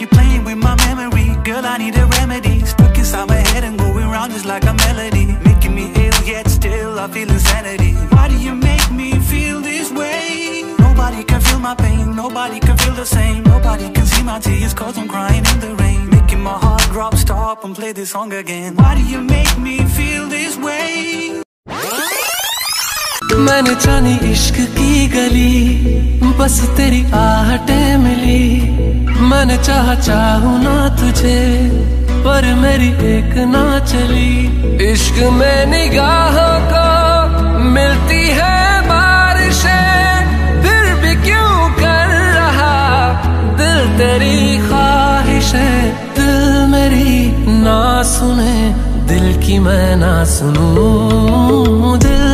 keep playing with my memory. Girl, I need a remedy. Stuck inside my head and going round just like a melody. Making me ill, yet still I feel insanity. Why do you make me feel this way? Nobody can feel my pain, nobody can feel the same. Nobody can see my tears cause I'm crying in the rain. Making my heart drop, stop and play this song again. Why do you make me feel this way? मैंने जानी इश्क की गली, बस तेरी आहटें मिली। मैंने चाहूँ ना तुझे, पर मेरी एक ना चली। इश्क में निगाहों को मिलती है बारिशें, फिर भी क्यों कर रहा दिल तेरी ख्वाहिशें। दिल मेरी ना सुने, दिल की मैं ना सुनूं। दिल